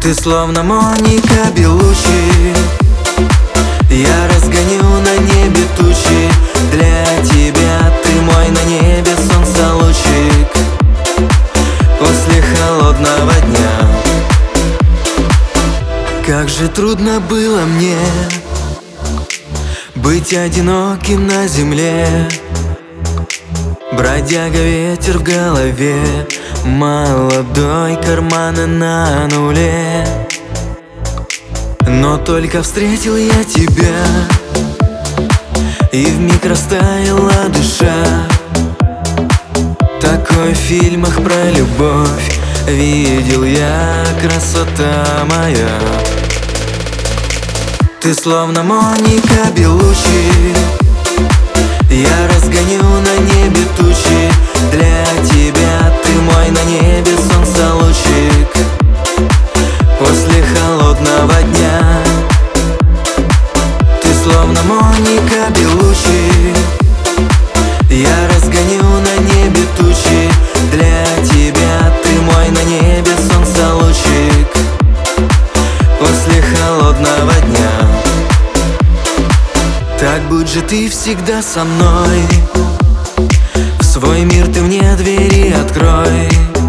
Ты словно Моника Белуччи, я разгоню на небе тучи. Для тебя ты мой на небе солнца лучик. После холодного дня как же трудно было мне быть одиноким на земле. Бродяга, ветер в голове, молодой, карманы на нуле. Но только встретил я тебя, и вмиг растаяла душа. Такой в фильмах про любовь видел я, красота моя. Ты словно Моника Белуччи, я разгоню на небе тучи. Для тебя ты мой на небе солнца лучик. После холодного дня ты словно Моника Белуччи, я разгоню на небе тучи. Для тебя ты мой на небе солнца лучик. После холодного дня так будь же ты всегда со мной. В свой мир ты мне двери открой,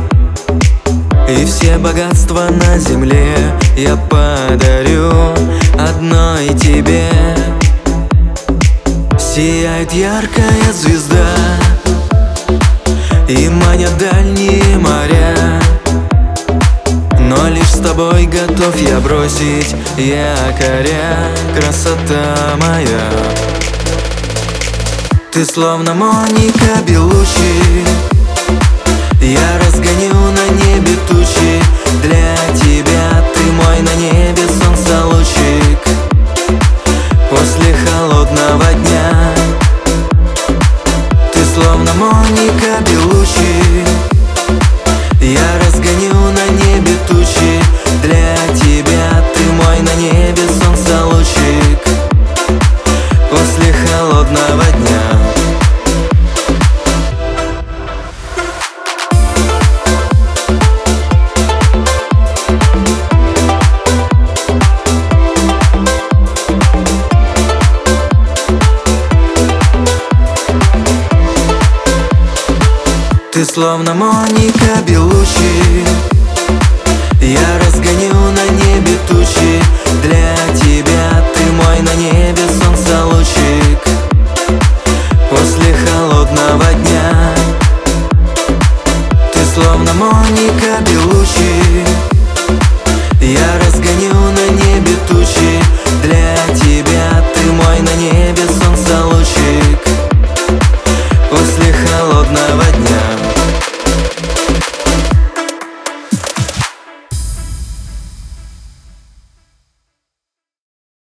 и все богатства на земле я подарю одной тебе. Сияет яркая звезда и манят дальние моря, но лишь с тобой готов я бросить якоря, красота моя. Ты словно Моника Белуччи, я разгоню на небе тучи. Для тебя ты мой на небе солнца лучик. После холодного дня ты словно Моника Белуччи, я разгоню на небе тучи. Для тебя ты мой на небе солнца лучик. После холодного дня ты словно Моника Белуччи,